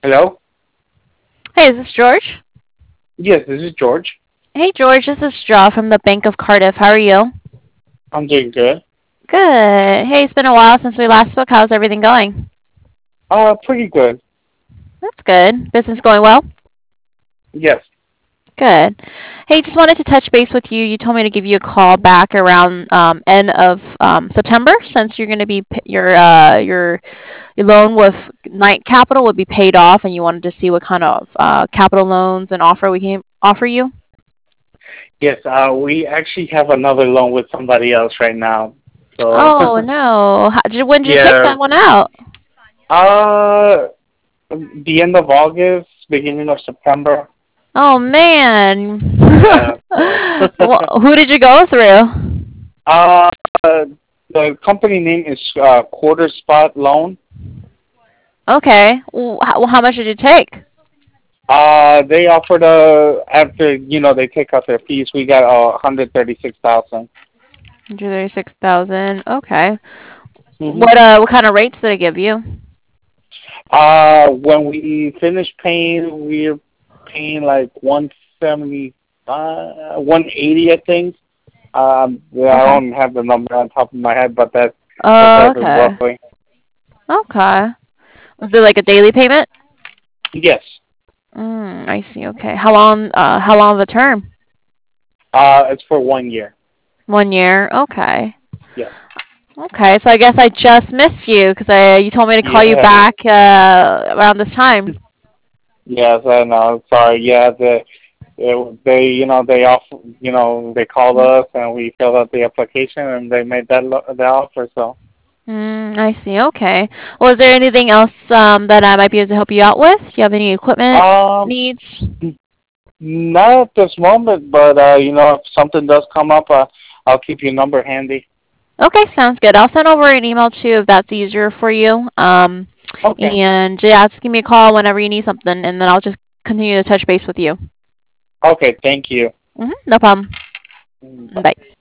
Hello? Hey, is this George? Yes, this is George. Hey, George, this is Straw from the Bank of Cardiff. How are you? I'm doing good. Good. Hey, it's been a while since we last spoke. How's everything going? Pretty good. That's good. Business going well? Yes. Good. Hey, just wanted to touch base with you. You told me to give you a call back around end of September, since you're going to be your loan with Knight Capital would be paid off, and you wanted to see what kind of capital loans and offer we can offer you. Yes, we actually have another loan with somebody else right now. So, Oh no! When did you take yeah. that one out? Uh, the end of August, beginning of September. Oh man. Yeah, so. Who did you go through? uh, the company name is Quarter Spot Loan. Okay. How much did you take? They offered after they take out their fees, we got 136,000. 136,000. Okay. Mm-hmm. What kind of rates did it give you? When we finish paying, we're paying like 175, 180, I think. I Okay. don't have the number on top of my head, but that's Oh, as of okay. roughly. Okay. Was it like a daily payment? Yes. I see. Okay. How long of a term? It's for 1 year. 1 year. Okay. Yes. Okay. So I guess I just missed you because you told me to call you Yeah. back around this time. Yes, I know. Sorry. Yeah, they offer, they called us and we filled out the application and they made the offer. So, I see. Okay. Well, is there anything else that I might be able to help you out with? Do you have any equipment um, needs? not at this moment, but if something does come up, I'll keep your number handy. Okay, sounds good. I'll send over an email too if that's easier for you. Okay. And yeah, just give me a call whenever you need something, and then I'll just continue to touch base with you. Okay. Thank you. No problem. Bye. Bye.